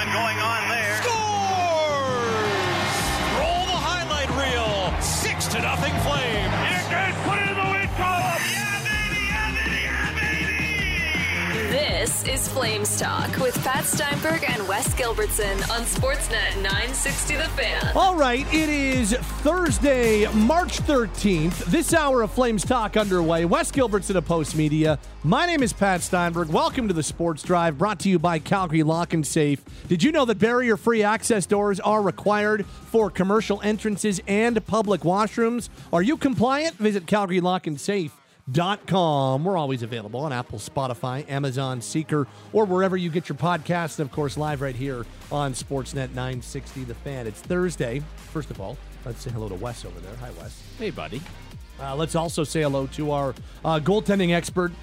movement going on there. Scores! Roll the highlight reel. 6-0 Flame. Here goes, put it in the win column. Yeah, baby, yeah, baby, yeah, baby. This is Flames Talk with Pat Steinberg and Wes Gilbertson on Sportsnet 960 The Fan. All right, it is Thursday, March 13th. This hour of Flames Talk underway. Wes Gilbertson of Post Media. My name is Pat Steinberg. Welcome to the Sports Drive, brought to you by Calgary Lock and Safe. Did you know that barrier-free access doors are required for commercial entrances and public washrooms? Are you compliant? Visit CalgaryLockandSafe.com. We're always available on Apple, Spotify, Amazon, Seeker, or wherever you get your podcasts. And, of course, live right here on Sportsnet 960 The Fan. It's Thursday. First of all, let's say hello to Wes over there. Hi, Wes. Hey, buddy. Let's also say hello to our goaltending expert.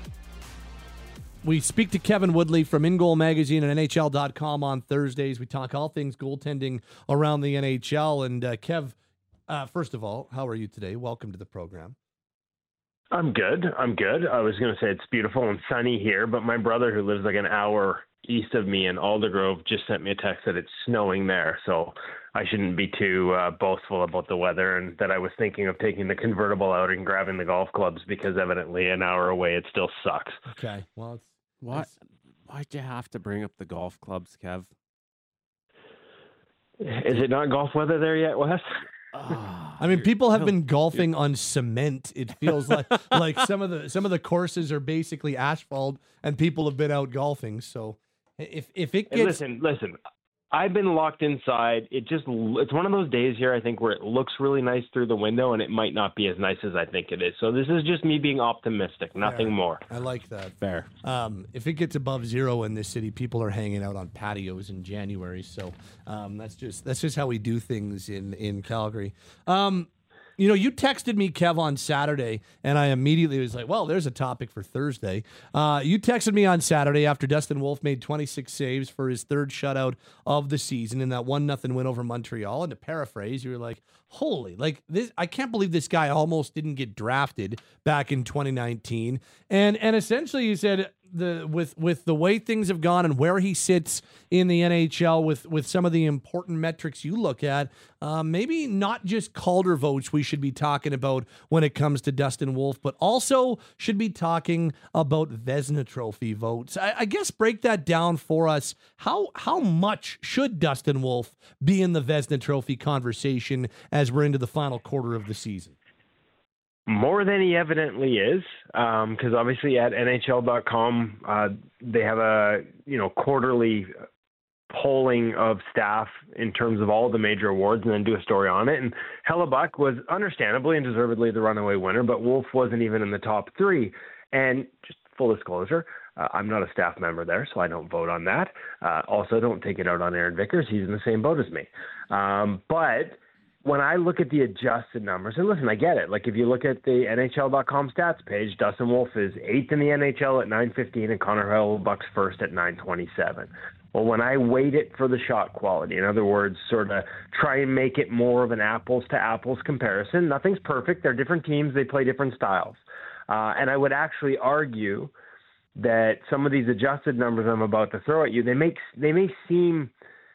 We speak to Kevin Woodley from In Goal Magazine and NHL.com on Thursdays. We talk all things goaltending around the NHL. And, Kev, first of all, how are you today? Welcome to the program. I'm good. I was going to say it's beautiful and sunny here, but my brother, who lives like an hour east of me in Aldergrove, just sent me a text that it's snowing there. So I shouldn't be too boastful about the weather, and that I was thinking of taking the convertible out and grabbing the golf clubs because evidently an hour away it still sucks. Okay. Well, Why'd you have to bring up the golf clubs, Kev? Is it not golf weather there yet, Wes? I mean, people have been golfing on cement. It feels like some of the courses are basically asphalt, and people have been out golfing. So if it gets listen, I've been locked inside. It's one of those days here, I think, where it looks really nice through the window, and it might not be as nice as I think it is. So this is just me being optimistic, nothing more. I like that. Fair. If it gets above zero in this city, people are hanging out on patios in January. So that's just how we do things in Calgary. You texted me, Kev, on Saturday, and I immediately was like, well, there's a topic for Thursday. You texted me on Saturday after Dustin Wolf made 26 saves for his third shutout of the season in that 1-0 win over Montreal. And to paraphrase, you were like, this, I can't believe this guy almost didn't get drafted back in 2019. And essentially you said, with the way things have gone and where he sits in the NHL with some of the important metrics you look at, maybe not just Calder votes we should be talking about when it comes to Dustin Wolf, but also should be talking about Vezina Trophy votes. I guess break that down for us. How much should Dustin Wolf be in the Vezina Trophy conversation as we're into the final quarter of the season? More than he evidently is, because obviously at NHL.com, they have a quarterly polling of staff in terms of all the major awards and then do a story on it. And Hellebuyck was understandably and deservedly the runaway winner, but Wolf wasn't even in the top three. And just full disclosure, I'm not a staff member there, so I don't vote on that. Also, don't take it out on Aaron Vickers. He's in the same boat as me. But when I look at the adjusted numbers, and listen, I get it. Like if you look at the NHL.com stats page, Dustin Wolf is 8th in the NHL at 915 and Connor Hellebuyck's first at 927. Well, when I weight it for the shot quality, in other words, sort of try and make it more of an apples to apples comparison, nothing's perfect. They're different teams. They play different styles. And I would actually argue that some of these adjusted numbers I'm about to throw at you, they may seem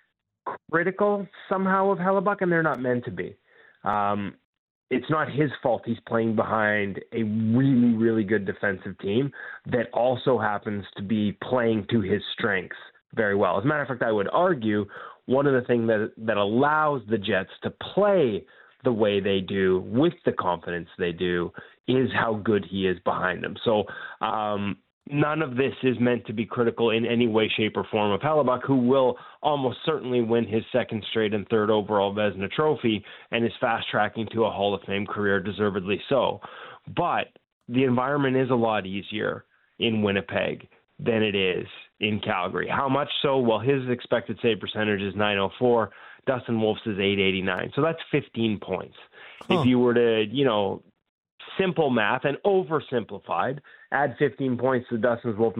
critical somehow of Hellebuyck, and they're not meant to be. It's not his fault he's playing behind a really, really good defensive team that also happens to be playing to his strengths very well. As a matter of fact, I would argue one of the things that allows the Jets to play the way they do with the confidence they do is how good he is behind them. So none of this is meant to be critical in any way, shape, or form of Hellebuyck, who will almost certainly win his second straight and third overall Vezina Trophy and is fast-tracking to a Hall of Fame career, deservedly so. But the environment is a lot easier in Winnipeg than it is in Calgary. How much so? Well, his expected save percentage is .904. Dustin Wolf's is .889. So that's 15 points. If you were to, simple math and oversimplified, add 15 points to Dustin Wolf's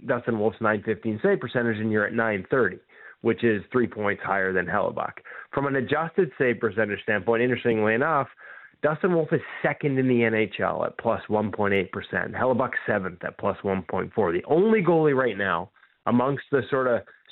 915 save percentage, and you're at 930, which is 3 points higher than Hellebuyck. From an adjusted save percentage standpoint, interestingly enough, Dustin Wolf is second in the NHL at plus 1.8%. Hellebuyck seventh at plus 1.4. The only goalie right now amongst the sort of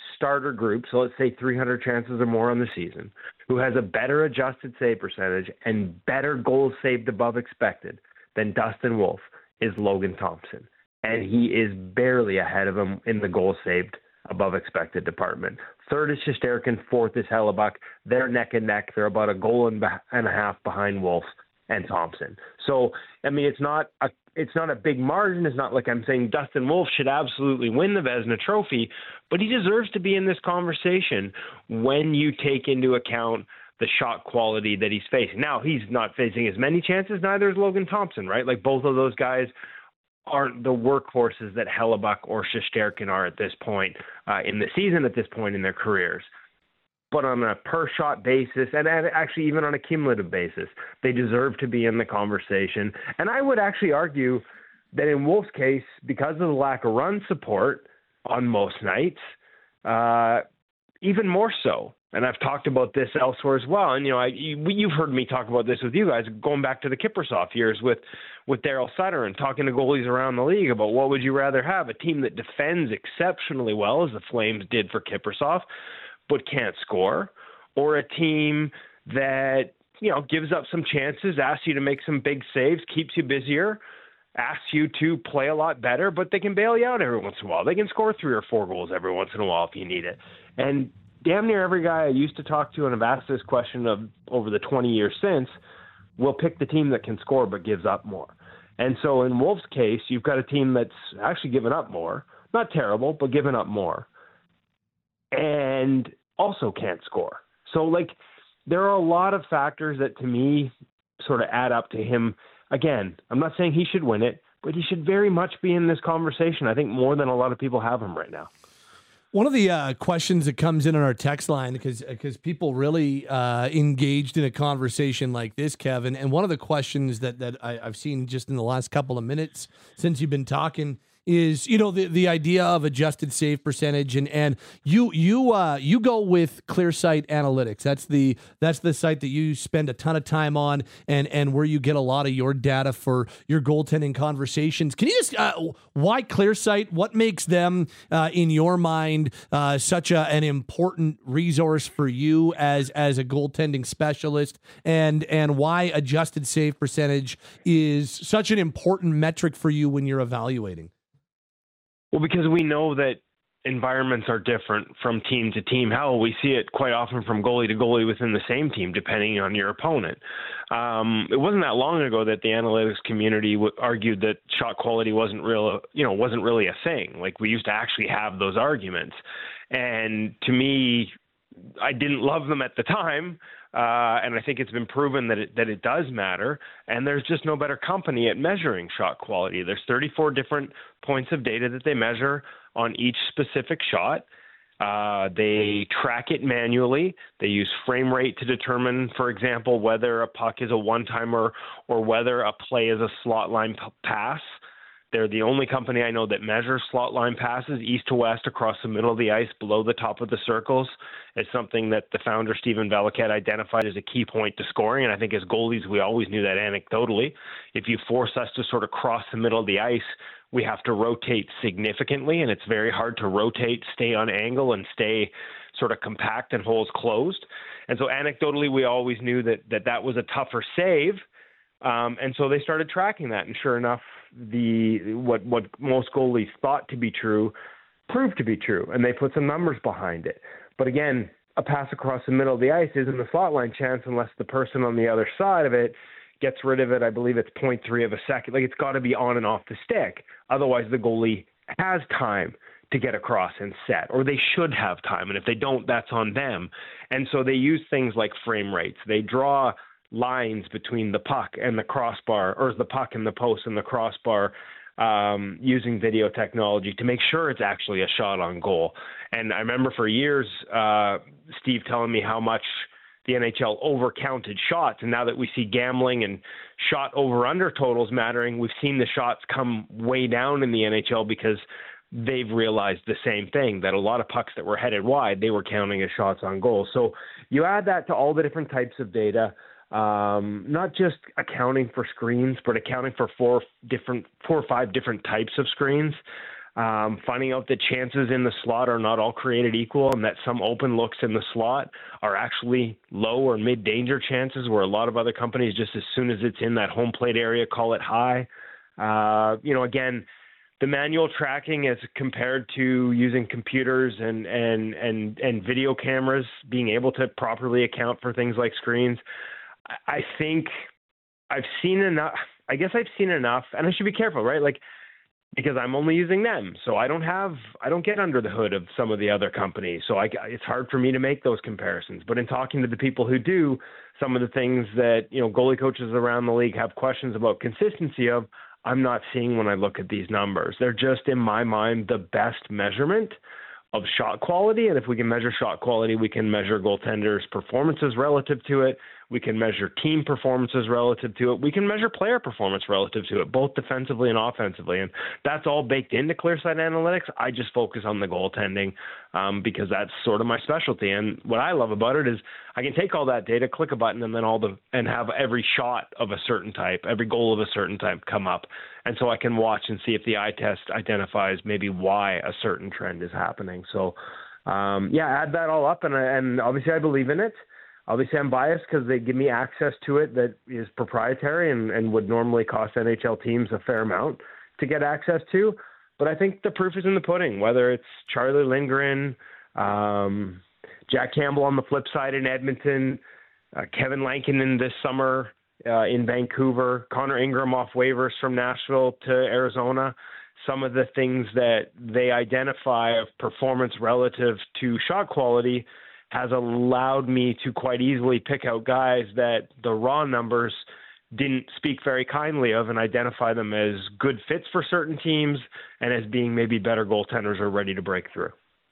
starter group, so let's say 300 chances or more on the season, who has a better adjusted save percentage and better goals saved above expected than Dustin Wolf is Logan Thompson. And he is barely ahead of him in the goals saved above expected department. Third is Shesterkin, fourth is Hellebuck. They're neck and neck. They're about a goal and a half behind Wolf and Thompson. So, I mean, it's not a big margin. It's not like I'm saying Dustin Wolf should absolutely win the Vezina Trophy, but he deserves to be in this conversation when you take into account the shot quality that he's facing. Now, he's not facing as many chances, neither is Logan Thompson, right? Like, both of those guys aren't the workhorses that Hellebuck or Shesterkin are at this point in the season, at this point in their careers. But on a per-shot basis, and actually even on a cumulative basis, they deserve to be in the conversation. And I would actually argue that in Wolf's case, because of the lack of run support on most nights, even more so. And I've talked about this elsewhere as well. And, you've heard me talk about this with you guys, going back to the Kiprusoff years with Daryl Sutter and talking to goalies around the league about what would you rather have, a team that defends exceptionally well, as the Flames did for Kiprusoff, but can't score, or a team that, gives up some chances, asks you to make some big saves, keeps you busier, asks you to play a lot better, but they can bail you out every once in a while. They can score 3 or 4 goals every once in a while if you need it. And damn near every guy I used to talk to, and I've asked this question of over the 20 years since, will pick the team that can score but gives up more. And so in Wolf's case, you've got a team that's actually given up more. Not terrible, but given up more. And also can't score. So, there are a lot of factors that, to me, sort of add up to him. Again, I'm not saying he should win it, but he should very much be in this conversation, I think, more than a lot of people have him right now. One of the questions that comes in on our text line, because people really engaged in a conversation like this, Kevin, and one of the questions that I've seen just in the last couple of minutes since you've been talking is, the idea of adjusted save percentage, and you go with ClearSight Analytics. That's the site that you spend a ton of time on, and where you get a lot of your data for your goaltending conversations. Can you just why ClearSight? What makes them in your mind such an important resource for you as a goaltending specialist, and why adjusted save percentage is such an important metric for you when you're evaluating? Well, because we know that environments are different from team to team. Hell, we see it quite often from goalie to goalie within the same team, depending on your opponent. It wasn't that long ago that the analytics community argued that shot quality wasn't really a thing. Like, we used to actually have those arguments. And to me, I didn't love them at the time. And I think it's been proven that it does matter. And there's just no better company at measuring shot quality. There's 34 different points of data that they measure on each specific shot. They track it manually. They use frame rate to determine, for example, whether a puck is a one-timer or whether a play is a slot line pass. They're the only company I know that measures slot line passes east to west across the middle of the ice below the top of the circles. It's something that the founder, Stephen Valiquette, identified as a key point to scoring. And I think as goalies, we always knew that anecdotally. If you force us to sort of cross the middle of the ice, we have to rotate significantly. And it's very hard to rotate, stay on angle, and stay sort of compact and holes closed. And so anecdotally, we always knew that was a tougher save. And so they started tracking that. And sure enough, what most goalies thought to be true proved to be true, and they put some numbers behind it. But again, a pass across the middle of the ice isn't a slot line chance unless the person on the other side of it gets rid of it. I believe it's 0.3 of a second. Like, it's got to be on and off the stick. Otherwise, the goalie has time to get across and set, or they should have time. And if they don't, that's on them. And so they use things like frame rates. They draw lines between the puck and the crossbar, or the puck and the post and the crossbar, using video technology to make sure it's actually a shot on goal. And I remember for years, Steve telling me how much the NHL overcounted shots. And now that we see gambling and shot over-under totals mattering, we've seen the shots come way down in the NHL because they've realized the same thing, that a lot of pucks that were headed wide, they were counting as shots on goal. So you add that to all the different types of data, not just accounting for screens, but accounting for four or five different types of screens. finding out that chances in the slot are not all created equal and that some open looks in the slot are actually low or mid-danger chances where a lot of other companies, just as soon as it's in that home plate area, call it high. Again, the manual tracking as compared to using computers and video cameras, being able to properly account for things like screens, I think I've seen enough. I guess I've seen enough, and I should be careful, right? Like, because I'm only using them. So I don't get under the hood of some of the other companies. So it's hard for me to make those comparisons. But in talking to the people who do, some of the things that, goalie coaches around the league have questions about consistency of, I'm not seeing when I look at these numbers. They're just, in my mind, the best measurement of shot quality. And if we can measure shot quality, we can measure goaltenders' performances relative to it. We can measure team performances relative to it. We can measure player performance relative to it, both defensively and offensively. And that's all baked into Clearsight Analytics. I just focus on the goaltending because that's sort of my specialty. And what I love about it is I can take all that data, click a button, and then and have every shot of a certain type, every goal of a certain type come up. And so I can watch and see if the eye test identifies maybe why a certain trend is happening. So, add that all up. And obviously I believe in it. Obviously, I'm biased because they give me access to it that is proprietary and would normally cost NHL teams a fair amount to get access to. But I think the proof is in the pudding, whether it's Charlie Lindgren, Jack Campbell on the flip side in Edmonton, Kevin Lankinen this summer in Vancouver, Connor Ingram off waivers from Nashville to Arizona. Some of the things that they identify of performance relative to shot quality has allowed me to quite easily pick out guys that the raw numbers didn't speak very kindly of and identify them as good fits for certain teams and as being maybe better goaltenders or ready to break through.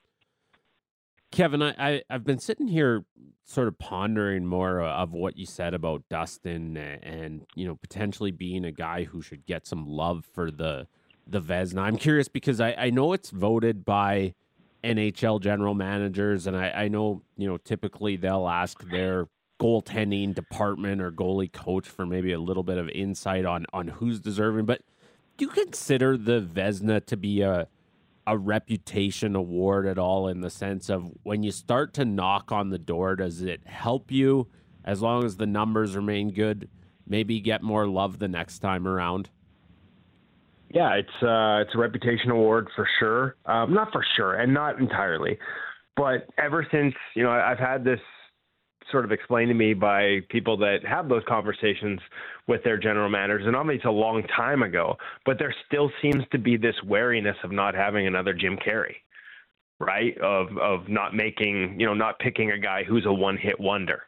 Kevin, I've been sitting here sort of pondering more of what you said about Dustin and potentially being a guy who should get some love for the Vezina. I'm curious because I know it's voted by NHL general managers, and I know, typically they'll ask their goaltending department or goalie coach for maybe a little bit of insight on who's deserving. But do you consider the Vezina to be a reputation award at all, in the sense of when you start to knock on the door, does it help you, as long as the numbers remain good, maybe get more love the next time around? Yeah, it's a reputation award for sure. Not for sure, and not entirely. But ever since, I've had this sort of explained to me by people that have those conversations with their general managers, and obviously it's a long time ago, but there still seems to be this wariness of not having another Jim Carey, right? Of not making, not picking a guy who's a one-hit wonder.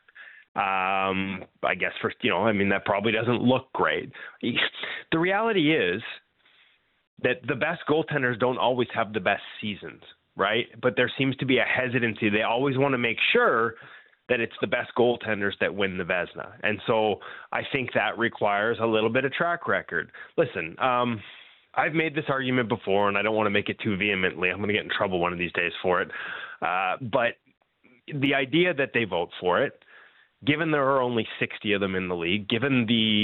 I guess that probably doesn't look great. The reality is that the best goaltenders don't always have the best seasons, right? But there seems to be a hesitancy. They always want to make sure that it's the best goaltenders that win the Vezina. And so I think that requires a little bit of track record. Listen, I've made this argument before, and I don't want to make it too vehemently. I'm going to get in trouble one of these days for it. But the idea that they vote for it, given there are only 60 of them in the league, given the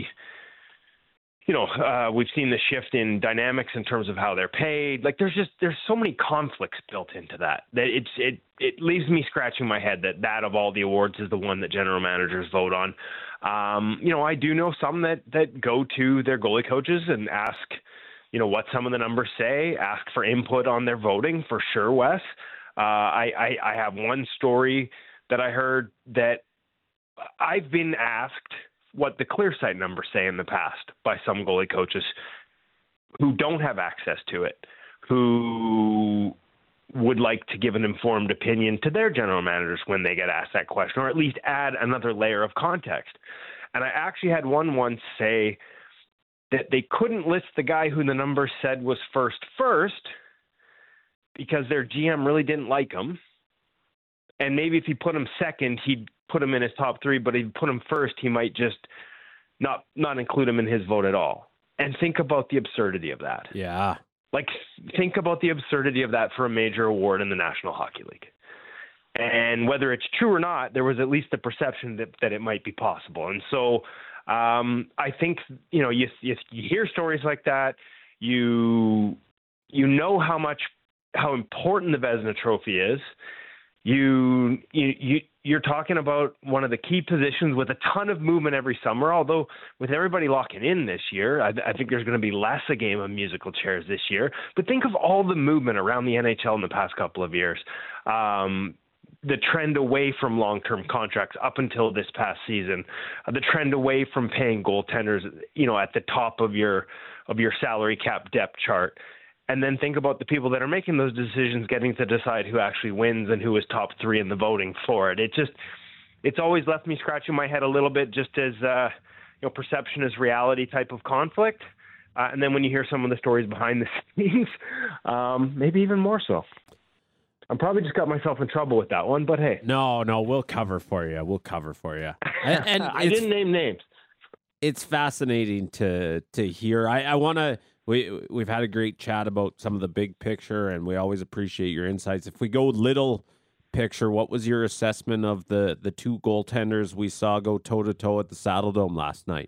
we've seen the shift in dynamics in terms of how they're paid. Like there's so many conflicts built into that it leaves me scratching my head that of all the awards is the one that general managers vote on. I do know some that go to their goalie coaches and ask, what some of the numbers say, ask for input on their voting for sure, Wes. I have one story that I heard that I've been asked what the Clearsight numbers say in the past by some goalie coaches who don't have access to it, who would like to give an informed opinion to their general managers when they get asked that question, or at least add another layer of context. And I actually had one once say that they couldn't list the guy who the numbers said was first because their GM really didn't like him. And maybe if he put him second, he'd put him in his top three, but if he put him first, he might just not include him in his vote at all. And think about the absurdity of that. Yeah. Like, think about the absurdity of that for a major award in the National Hockey League. And whether it's true or not, there was at least the perception that it might be possible. And so I think, you hear stories like that, you you know how important the Vezina Trophy is. You're talking about one of the key positions with a ton of movement every summer, although with everybody locking in this year, I think there's going to be less a game of musical chairs this year. But think of all the movement around the NHL in the past couple of years. The trend away from long-term contracts up until this past season, the trend away from paying goaltenders, at the top of your salary cap depth chart. And then think about the people that are making those decisions getting to decide who actually wins and who is top three in the voting for it. It's always left me scratching my head a little bit, just as perception is reality type of conflict. And then when you hear some of the stories behind the scenes, maybe even more so. I'm probably just got myself in trouble with that one, but hey. No, we'll cover for you. And I didn't name names. It's fascinating to hear. I want to. We've had a great chat about some of the big picture, and we always appreciate your insights. If we go little picture, what was your assessment of the two goaltenders we saw go toe-to-toe at the Saddledome last night?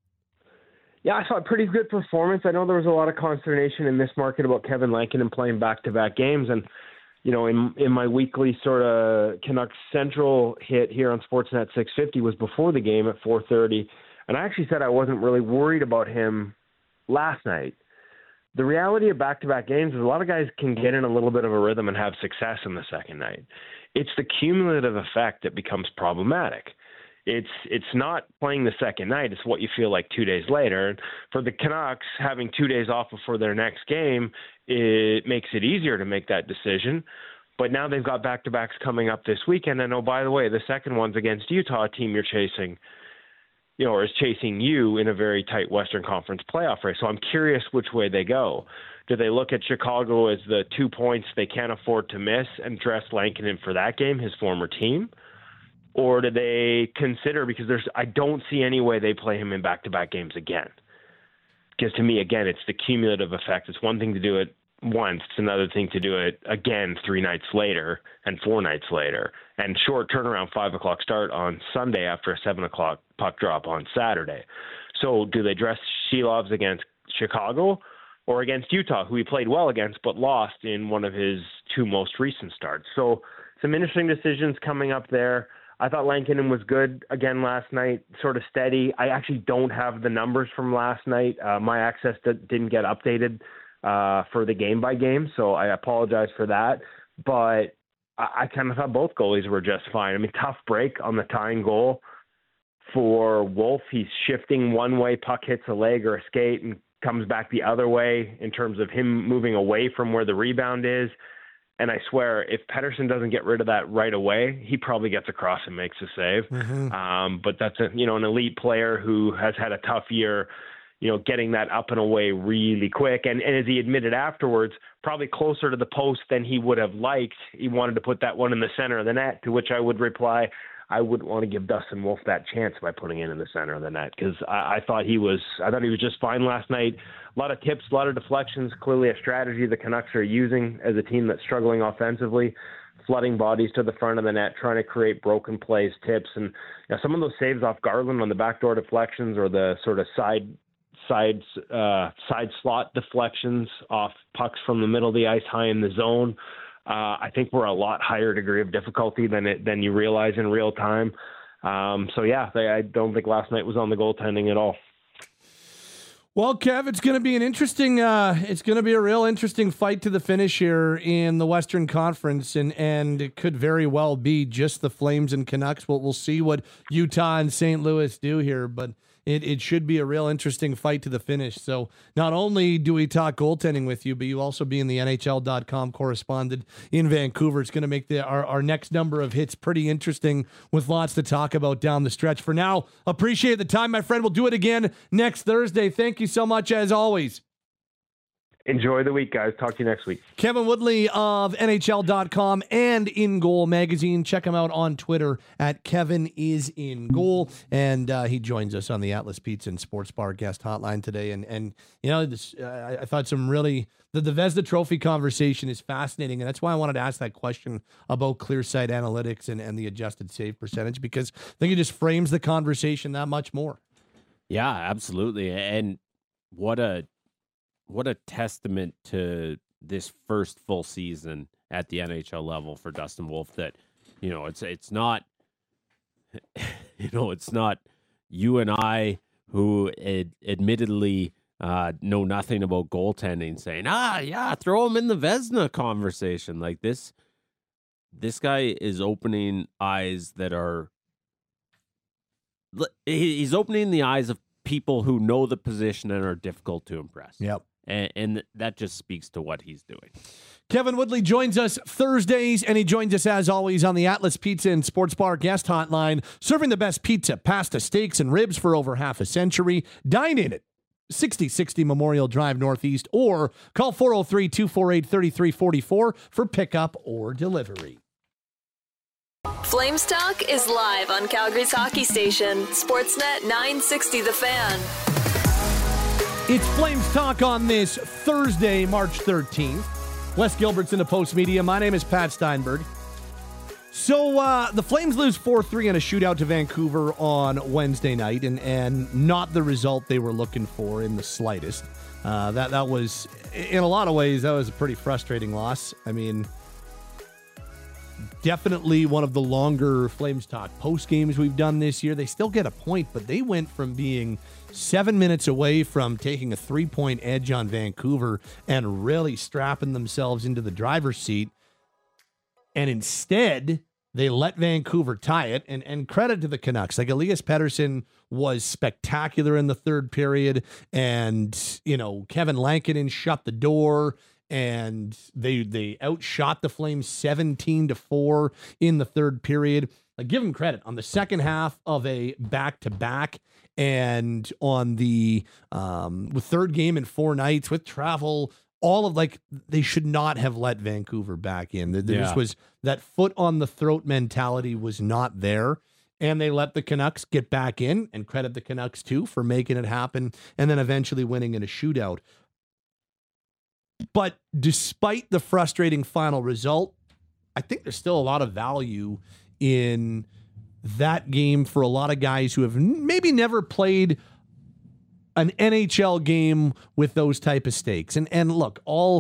Yeah, I saw a pretty good performance. I know there was a lot of consternation in this market about Kevin Lankinen playing back-to-back games, and in my weekly sort of Canucks Central hit here on Sportsnet 650 was before the game at 4:30, and I actually said I wasn't really worried about him last night. The reality of back-to-back games is a lot of guys can get in a little bit of a rhythm and have success in the second night. It's the cumulative effect that becomes problematic. It's not playing the second night. It's what you feel like 2 days later. And for the Canucks, having 2 days off before their next game, it makes it easier to make that decision. But now they've got back-to-backs coming up this weekend. And oh, by the way, the second one's against Utah, a team you're chasing, or is chasing you in a very tight Western Conference playoff race. So I'm curious which way they go. Do they look at Chicago as the 2 points they can't afford to miss and dress Lankinen for that game, his former team? Or do they consider, because I don't see any way they play him in back-to-back games again. Because to me, again, it's the cumulative effect. It's one thing to do it once. It's another thing to do it again 3 nights later and 4 nights later. And short turnaround 5 o'clock start on Sunday after a 7 o'clock puck drop on Saturday. So do they dress Shelovs against Chicago or against Utah, who he played well against but lost in one of his 2 most recent starts? So some interesting decisions coming up there. I thought Lankinen was good again last night, sort of steady. I actually don't have the numbers from last night. My access didn't get updated for the game-by-game, so I apologize for that. But I kind of thought both goalies were just fine. I mean, tough break on the tying goal for Wolf. He's shifting one way, puck hits a leg or a skate and comes back the other way in terms of him moving away from where the rebound is. And I swear, if Pettersson doesn't get rid of that right away, he probably gets across and makes a save. Mm-hmm. But that's an elite player who has had a tough year, getting that up and away really quick. And as he admitted afterwards, probably closer to the post than he would have liked. He wanted to put that one in the center of the net, to which I would reply, I wouldn't want to give Dustin Wolf that chance by putting it in the center of the net, because I thought he was just fine last night. A lot of tips, a lot of deflections, clearly a strategy the Canucks are using as a team that's struggling offensively, flooding bodies to the front of the net, trying to create broken plays, tips. And some of those saves off Garland on the backdoor deflections or the sort of side slot deflections off pucks from the middle of the ice high in the zone, I think we're a lot higher degree of difficulty than you realize in real time. I don't think last night was on the goaltending at all. Well, Kev, it's going to be a real interesting fight to the finish here in the Western Conference, and it could very well be just the Flames and Canucks. We'll see what Utah and St. Louis do here, but it should be a real interesting fight to the finish. So not only do we talk goaltending with you, but you also being the NHL.com correspondent in Vancouver. It's going to make our next number of hits pretty interesting with lots to talk about down the stretch. For now, appreciate the time, my friend. We'll do it again next Thursday. Thank you so much, as always. Enjoy the week, guys. Talk to you next week. Kevin Woodley of NHL.com and In Goal Magazine. Check him out on Twitter at Kevin is in Goal. And he joins us on the Atlas Pizza and Sports Bar guest hotline today. And I thought the Vezina Trophy conversation is fascinating. And that's why I wanted to ask that question about ClearSight Analytics and the adjusted save percentage, because I think it just frames the conversation that much more. Yeah, absolutely. And what a testament to this first full season at the NHL level for Dustin Wolf that, it's not, it's not you and I who admittedly know nothing about goaltending saying, throw him in the Vezina conversation. Like this guy is opening eyes that are, he's opening the eyes of people who know the position and are difficult to impress. Yep. And that just speaks to what he's doing. Kevin Woodley joins us Thursdays, and he joins us, as always, on the Atlas Pizza and Sports Bar guest hotline, serving the best pizza, pasta, steaks, and ribs for over half a century. Dine in at 6060 Memorial Drive Northeast, or call 403-248-3344 for pickup or delivery. Flames Talk is live on Calgary's hockey station, Sportsnet 960 The Fan. It's Flames Talk on this Thursday, March 13th. Wes Gilbertson of Post Media. My name is Pat Steinberg. So the Flames lose 4-3 in a shootout to Vancouver on Wednesday night, and not the result they were looking for in the slightest. That was, in a lot of ways, that was a pretty frustrating loss. I mean, definitely one of the longer Flames Talk post games we've done this year. They still get a point, but they went from being 7 minutes away from taking a 3-point edge on Vancouver and really strapping themselves into the driver's seat. And instead, they let Vancouver tie it. And credit to the Canucks. Like, Elias Pettersson was spectacular in the third period. And, Kevin Lankinen shut the door. And they outshot the Flames 17-4 in the third period. Like, give them credit on the second half of a back-to-back, and on the third game in 4 nights with travel. They should not have let Vancouver back in. There was that foot on the throat mentality was not there, and they let the Canucks get back in, and credit the Canucks too for making it happen, and then eventually winning in a shootout. But despite the frustrating final result, I think there's still a lot of value in that game for a lot of guys who have maybe never played an NHL game with those type of stakes. And look,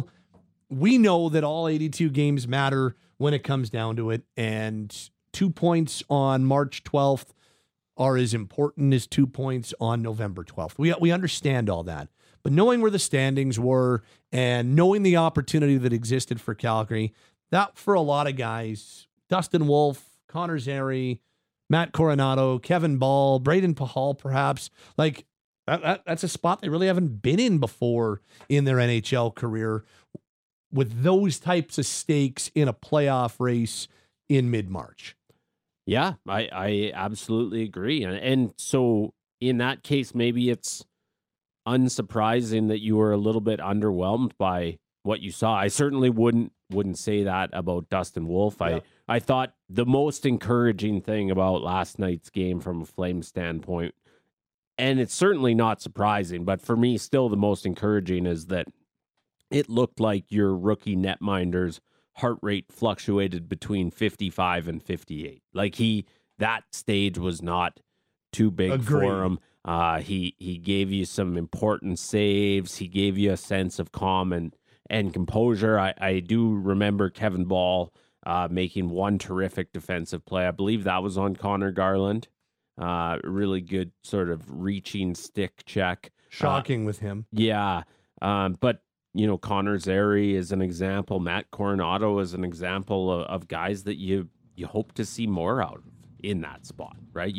we know that all 82 games matter when it comes down to it, and 2 points on March 12th are as important as 2 points on November 12th. We understand all that. But knowing where the standings were and knowing the opportunity that existed for Calgary, that for a lot of guys, Dustin Wolf, Connor Zary, Matt Coronado, Kevin Ball, Braden Pahal, perhaps, like that's a spot they really haven't been in before in their NHL career, with those types of stakes in a playoff race in mid-March. Yeah, I absolutely agree. And so in that case, maybe it's unsurprising that you were a little bit underwhelmed by what you saw. I certainly wouldn't say that about Dustin Wolf. Yeah. I thought the most encouraging thing about last night's game from a Flames standpoint, and it's certainly not surprising, but for me, still the most encouraging is that it looked like your rookie netminder's heart rate fluctuated between 55 and 58. Like that stage was not too big for him. He gave you some important saves. He gave you a sense of calm and composure. I do remember Kevin Ball making one terrific defensive play. I believe that was on Connor Garland. Really good sort of reaching stick check. Shocking with him. Yeah. But, Connor Zary is an example. Matt Coronado is an example of guys that you hope to see more out of in that spot, right?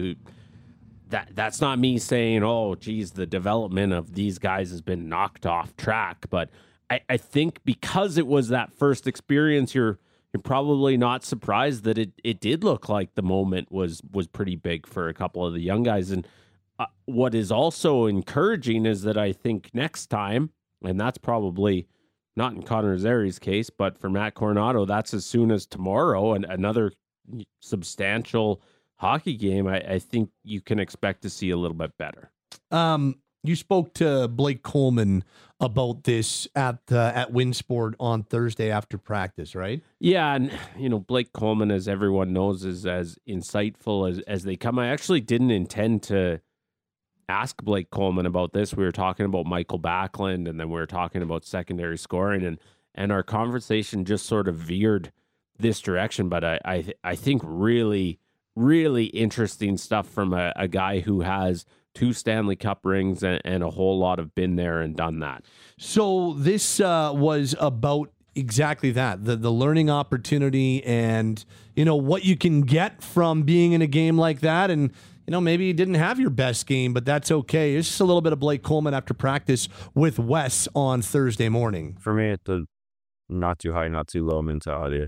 That's not me saying, oh, geez, the development of these guys has been knocked off track. But I think because it was that first experience, you're probably not surprised that it did look like the moment was pretty big for a couple of the young guys. And what is also encouraging is that I think next time, and that's probably not in Connor Zary's case, but for Matt Coronado, that's as soon as tomorrow, and another substantial hockey game, I think you can expect to see a little bit better. You spoke to Blake Coleman about this at Winsport on Thursday after practice, right? Yeah, and Blake Coleman, as everyone knows, is as insightful as they come. I actually didn't intend to ask Blake Coleman about this. We were talking about Michael Backlund, and then we were talking about secondary scoring, and our conversation just sort of veered this direction. But I think really, really interesting stuff from a guy who has 2 Stanley Cup rings and a whole lot of been there and done that. So this was about exactly that, the learning opportunity and, what you can get from being in a game like that. And, maybe you didn't have your best game, but that's okay. It's just a little bit of Blake Coleman after practice with Wes on Thursday morning. For me, it's a not too high, not too low mentality.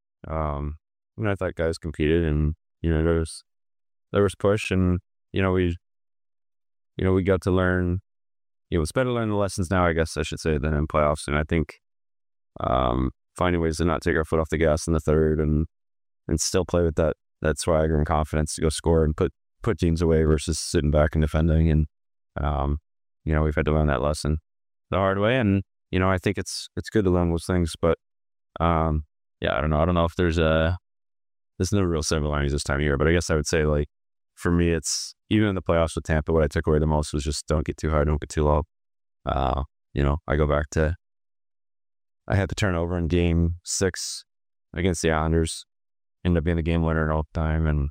I thought guys competed, and, there was push, and, we got to learn, it's better to learn the lessons now, I guess I should say, than in playoffs. And I think finding ways to not take our foot off the gas in the third and still play with that swagger and confidence to go score and put teams away versus sitting back and defending. And, we've had to learn that lesson the hard way. And, I think it's good to learn those things. But, I don't know. I don't know if there's no real similarities this time of year. But I guess I would say, like, for me, it's even in the playoffs with Tampa, what I took away the most was just don't get too hard, don't get too low. I go back to, I had the turnover in game 6 against the Islanders, ended up being the game winner all the time. And,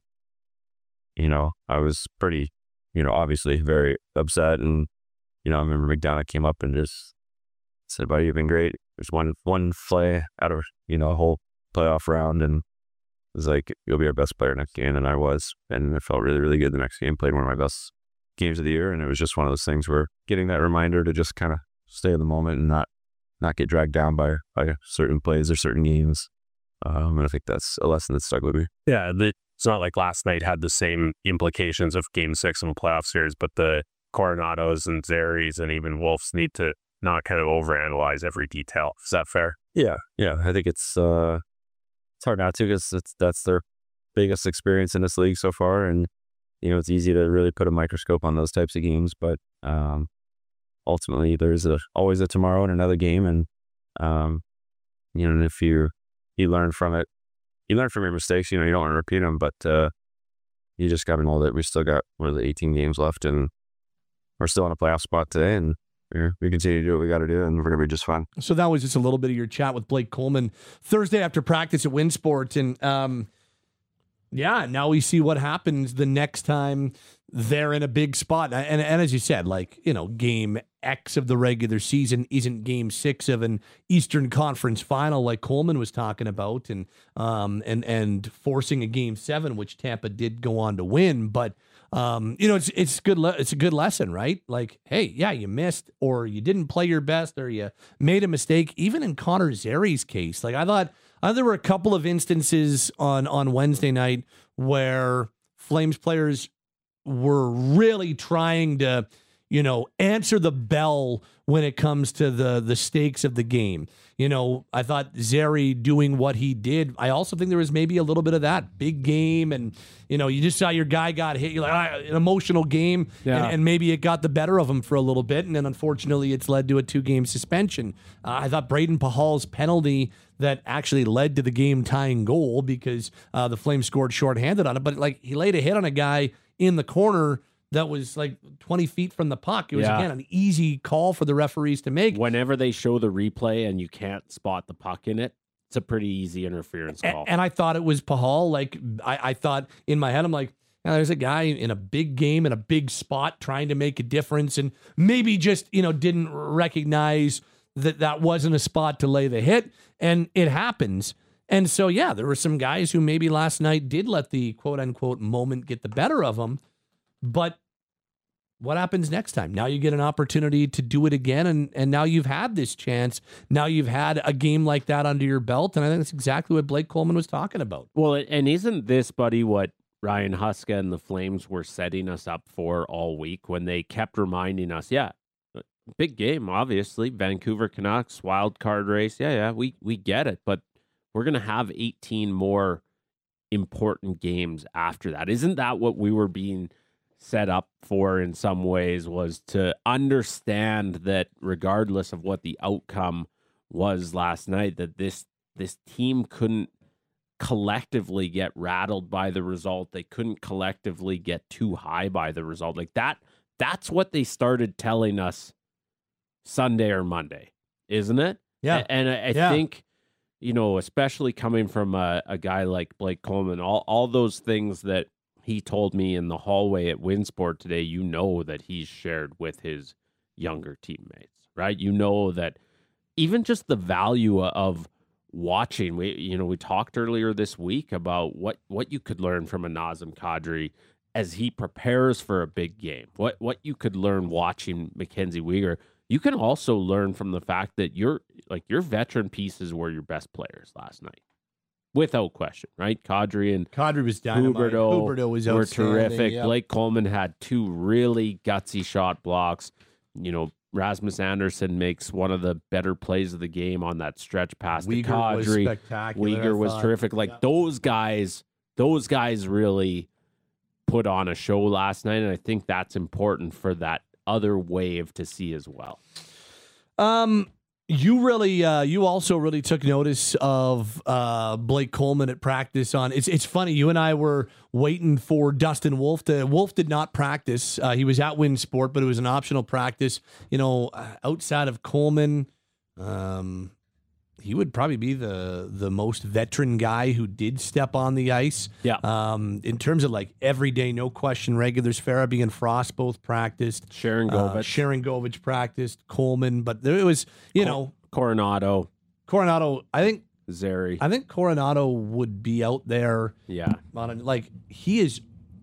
I was pretty, obviously very upset. And, I remember McDonough came up and just said, buddy, you've been great. There's one play out of, a whole playoff round. And it was like, you'll be our best player next game. And I was. And it felt really, really good the next game. Played one of my best games of the year. And it was just one of those things where getting that reminder to just kind of stay in the moment and not get dragged down by certain plays or certain games. And I think that's a lesson that stuck with me. Yeah, it's not like last night had the same implications of Game 6 in the playoff series, but the Coronados and Zaries and even Wolves need to not kind of overanalyze every detail. Is that fair? Yeah. I think it's hard not to, because that's their biggest experience in this league so far, and it's easy to really put a microscope on those types of games. But ultimately, there's always a tomorrow in another game, and and if you learn from it, you learn from your mistakes. You don't want to repeat them, but you just got to know that we still got 18 games left, and we're still in a playoff spot today, and we continue to do what we got to do, and we're going to be just fine. So that was just a little bit of your chat with Blake Coleman Thursday after practice at Winsport. And now we see what happens the next time they're in a big spot. And as you said, game X of the regular season isn't game 6 of an Eastern Conference final like Coleman was talking about, and forcing a game 7, which Tampa did go on to win. But it's good. It's a good lesson, right? Like, hey, yeah, you missed, or you didn't play your best, or you made a mistake. Even in Connor Zary's case, I thought there were a couple of instances on Wednesday night where Flames players were really trying to, answer the bell when it comes to the stakes of the game. I thought Zary doing what he did. I also think there was maybe a little bit of that big game, and you just saw your guy got hit. You're like, an emotional game, and maybe it got the better of him for a little bit, and then unfortunately it's led to a 2-game suspension. I thought Braden Pahal's penalty that actually led to the game-tying goal, because the Flames scored shorthanded on it, but he laid a hit on a guy in the corner that was 20 feet from the puck. It was, again, an easy call for the referees to make. Whenever they show the replay and you can't spot the puck in it, it's a pretty easy interference call. And I thought it was Pahal. I thought in my head, I'm like, there's a guy in a big game, in a big spot, trying to make a difference, and maybe just, didn't recognize that wasn't a spot to lay the hit, and it happens. And so, there were some guys who maybe last night did let the quote-unquote moment get the better of them, but what happens next time? Now you get an opportunity to do it again, and now you've had this chance. Now you've had a game like that under your belt, and I think that's exactly what Blake Coleman was talking about. Well, and isn't this, buddy, what Ryan Huska and the Flames were setting us up for all week when they kept reminding us, big game, obviously, Vancouver Canucks, wild card race, we get it, but we're going to have 18 more important games after that. Isn't that what we were being set up for in some ways, was to understand that regardless of what the outcome was last night, that this team couldn't collectively get rattled by the result. They couldn't collectively get too high by the result. That's what they started telling us Sunday or Monday, isn't it? Yeah. And I think, especially coming from a guy like Blake Coleman, all those things that he told me in the hallway at Winsport today, that he's shared with his younger teammates, right? That even just the value of watching, we talked earlier this week about what you could learn from a Nazem Kadri as he prepares for a big game, what you could learn watching Mackenzie Weegar. You can also learn from the fact that your veteran pieces were your best players last night, without question, right? Kadri was dynamite. Huberdeau was were outstanding, terrific. yeah. Blake Coleman had 2 really gutsy shot blocks. Rasmus Anderson makes one of the better plays of the game on that stretch pass to Weegar was Kadri. spectacular. Weegar I was thought. terrific. Those guys really put on a show last night, and I think that's important for that other wave to see as well. You also really took notice of Blake Coleman at practice on. It's funny. You and I were waiting for Dustin Wolf Wolf did not practice. He was at Winsport, but it was an optional practice. Outside of Coleman, he would probably be the most veteran guy who did step on the ice. Yeah. In terms of everyday, no question regulars, Farabee and Frost both practiced. Sharon Govich practiced. Coleman, but there was, Coronado. I think Zary. I think Coronado would be out there. Yeah. He is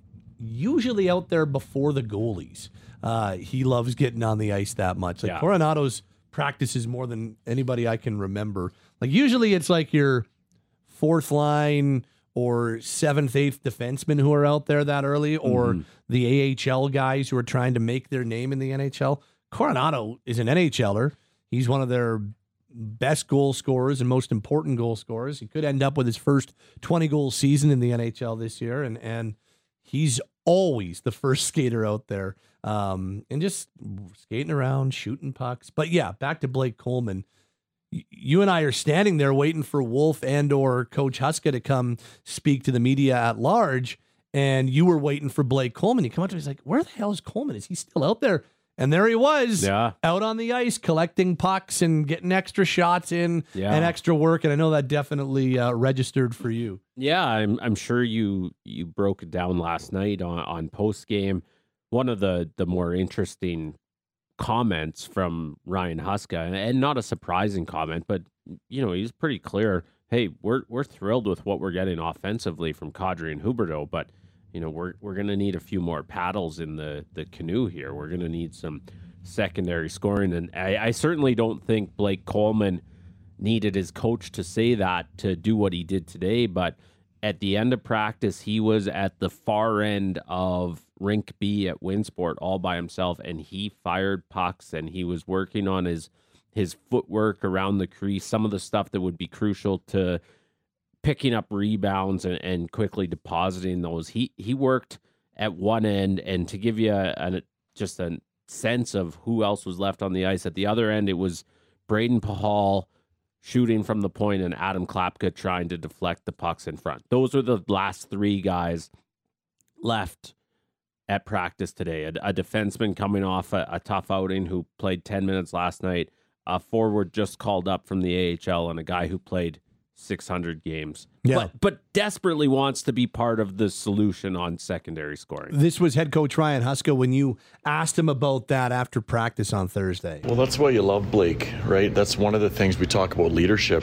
usually out there before the goalies. He loves getting on the ice that much. Coronado's practices more than anybody I can remember. Usually it's your 4th line or 7th, 8th defensemen who are out there that early, or the AHL guys who are trying to make their name in the NHL. Coronado is an NHLer. He's one of their best goal scorers and most important goal scorers. He could end up with his first 20-goal season in the NHL this year, and he's always the first skater out there, and just skating around, shooting pucks. But yeah, back to Blake Coleman. You and I are standing there waiting for Wolf and or Coach Huska to come speak to the media at large, and you were waiting for Blake Coleman. You come up to me, he's like, where the hell is Coleman? Is he still out there? And there he was, out on the ice, collecting pucks and getting extra shots in and extra work. And I know that definitely registered for you. Yeah, I'm sure you broke it down last night on post game. One of the more interesting comments from Ryan Huska, and not a surprising comment, but he's pretty clear. Hey, we're thrilled with what we're getting offensively from Kadri and Huberdeau, but we're going to need a few more paddles in the canoe here. We're going to need some secondary scoring. And I certainly don't think Blake Coleman needed his coach to say that to do what he did today. But at the end of practice, he was at the far end of Rink B at Winsport all by himself, and he fired pucks, and he was working on his footwork around the crease, some of the stuff that would be crucial to picking up rebounds and quickly depositing those. He worked at one end, and to give you just a sense of who else was left on the ice, at the other end, it was Braden Pahal shooting from the point and Adam Klapka trying to deflect the pucks in front. Those are the last 3 guys left at practice today. A defenseman coming off a tough outing who played 10 minutes last night, a forward just called up from the AHL, and a guy who played 600 games, but desperately wants to be part of the solution on secondary scoring. This was head coach Ryan Huska when you asked him about that after practice on Thursday. Well, that's why you love Blake, right? That's one of the things we talk about leadership.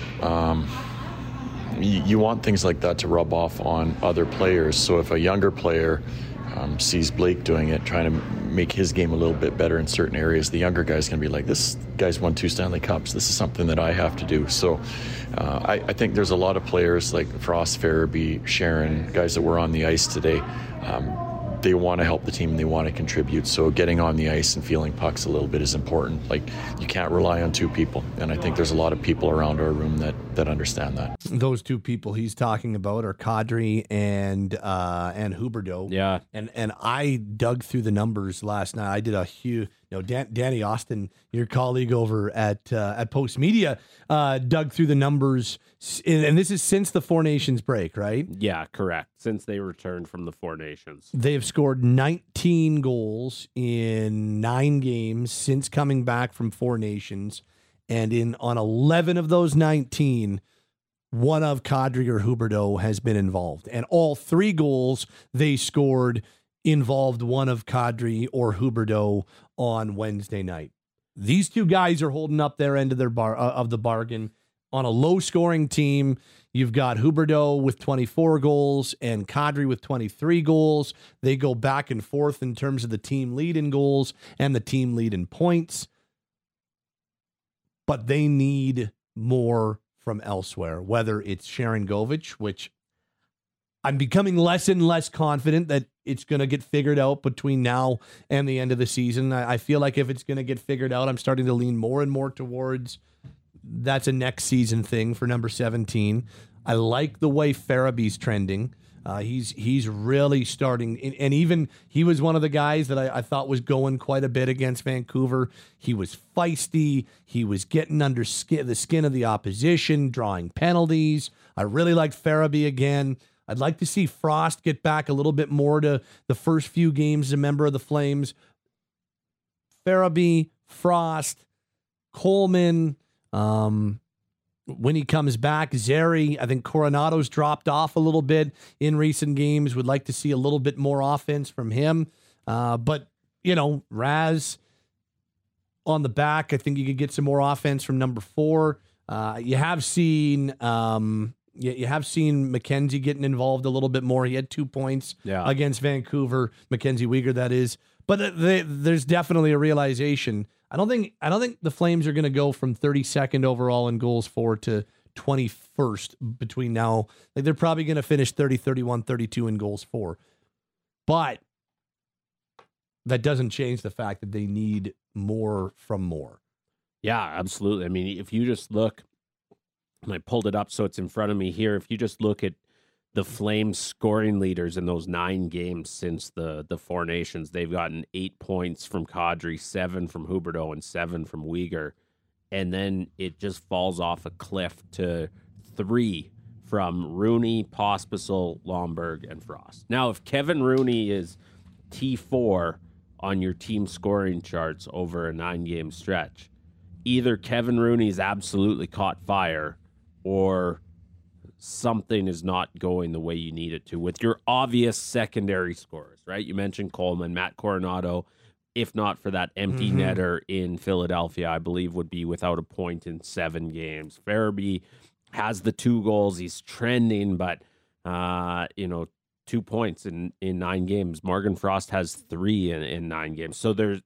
You want things like that to rub off on other players. So if a younger player sees Blake doing it, trying to make his game a little bit better in certain areas, the younger guy's going to be like, this guy's won 2 Stanley Cups. This is something that I have to do. So I think there's a lot of players like Frost, Farabee, Sharon, guys that were on the ice today. They want to help the team and they want to contribute. So getting on the ice and feeling pucks a little bit is important. You can't rely on 2 people. And I think there's a lot of people around our room that understand that. Those 2 people he's talking about are Kadri and Huberdeau. Yeah. And I dug through the numbers last night. I did Danny Austin, your colleague over at Post Media, dug through the numbers, and this is since the Four Nations break, right? Yeah, correct. Since they returned from the Four Nations. They have scored 19 goals in 9 games since coming back from Four Nations, and on 11 of those 19, one of Kadri or Huberdeau has been involved, and all 3 goals they scored involved one of Kadri or Huberdeau on Wednesday night. These 2 guys are holding up their end of their of the bargain. On a low-scoring team, you've got Huberdeau with 24 goals and Kadri with 23 goals. They go back and forth in terms of the team lead in goals and the team lead in points. But they need more from elsewhere, whether it's Sharangovich, which I'm becoming less and less confident that it's going to get figured out between now and the end of the season. I feel like if it's going to get figured out, I'm starting to lean more and more towards that's a next season thing for number 17. I like the way Farabee's trending. He's really starting, and even he was one of the guys that I thought was going quite a bit against Vancouver. He was feisty. He was getting under the skin of the opposition, drawing penalties. I really liked Farabee again. I'd like to see Frost get back a little bit more to the first few games as a member of the Flames. Farabee, Frost, Coleman, when he comes back, Zary, I think Coronado's dropped off a little bit in recent games. Would like to see a little bit more offense from him. But, Raz on the back, I think you could get some more offense from number 4. You have seen McKenzie getting involved a little bit more. He had 2 points against Vancouver, Mackenzie Weegar, that is. But there's definitely a realization. I don't think the Flames are going to go from 32nd overall in goals for to 21st between now. Like they're probably going to finish 30, 31, 32 in goals for. But that doesn't change the fact that they need more from more. Yeah, absolutely. I mean, if you just look, and I pulled it up so it's in front of me here. If you just look at the Flames scoring leaders in those 9 games since the Four Nations, they've gotten 8 points from Kadri, 7 from Huberdeau, and 7 from Weegar. And then it just falls off a cliff to 3 from Rooney, Pospisil, Lomberg, and Frost. Now, if Kevin Rooney is T4 on your team scoring charts over a 9-game stretch, either Kevin Rooney's absolutely caught fire or something is not going the way you need it to with your obvious secondary scorers, right? You mentioned Coleman, Matt Coronado, if not for that empty netter in Philadelphia, I believe would be without a point in 7 games. Farabee has the 2 goals. He's trending, but, 2 points in 9 games. Morgan Frost has 3 in 9 games. So the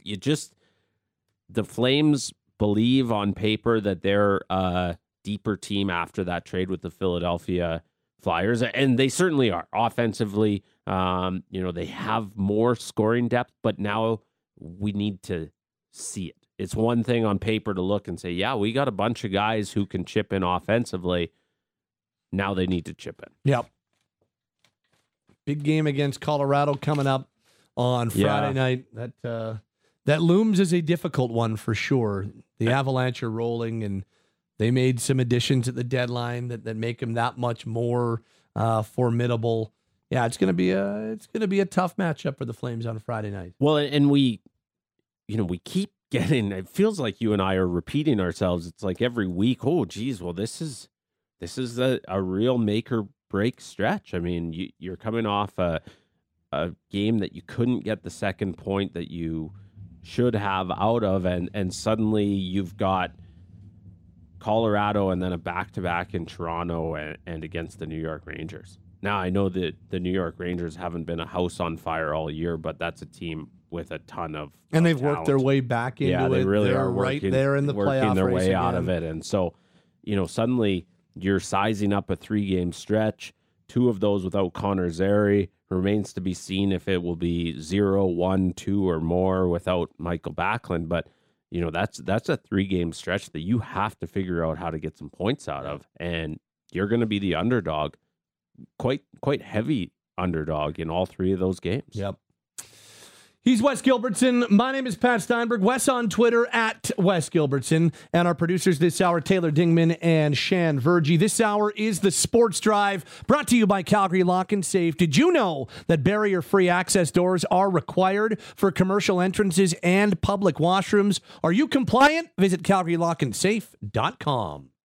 Flames believe on paper that they're deeper team after that trade with the Philadelphia Flyers, and they certainly are offensively. They have more scoring depth, but now we need to see it. It's one thing on paper to look and say, yeah, we got a bunch of guys who can chip in offensively. Now they need to chip in. Yep. Big game against Colorado coming up on Friday night. That looms as a difficult one for sure. The Avalanche are rolling, and they made some additions at the deadline that make them that much more formidable. Yeah, it's gonna be a tough matchup for the Flames on Friday night. Well, and we keep getting. It feels like you and I are repeating ourselves. It's like every week. Oh, geez. Well, this is a real make or break stretch. I mean, you're coming off a game that you couldn't get the second point that you should have out of, and suddenly you've got Colorado and then a back-to-back in Toronto and against the New York Rangers. Now, I know that the New York Rangers haven't been a house on fire all year, but that's a team with a ton of and they've talent. worked their way back into it. Yeah, they really They're are right there in the playoff their race way out again. of it. And so, suddenly you're sizing up a 3-game stretch, 2 of those without Connor Zary. Remains to be seen if it will be 0, 1, 2, or more without Michael Backlund. But that's a 3-game stretch that you have to figure out how to get some points out of, and you're going to be the underdog, quite heavy underdog in all 3 of those games. Yep. He's Wes Gilbertson. My name is Pat Steinberg. Wes on Twitter at Wes Gilbertson. And our producers this hour, Taylor Dingman and Shan Vergy. This hour is the Sports Drive, brought to you by Calgary Lock and Safe. Did you know that barrier-free access doors are required for commercial entrances and public washrooms? Are you compliant? Visit CalgaryLockandSafe.com.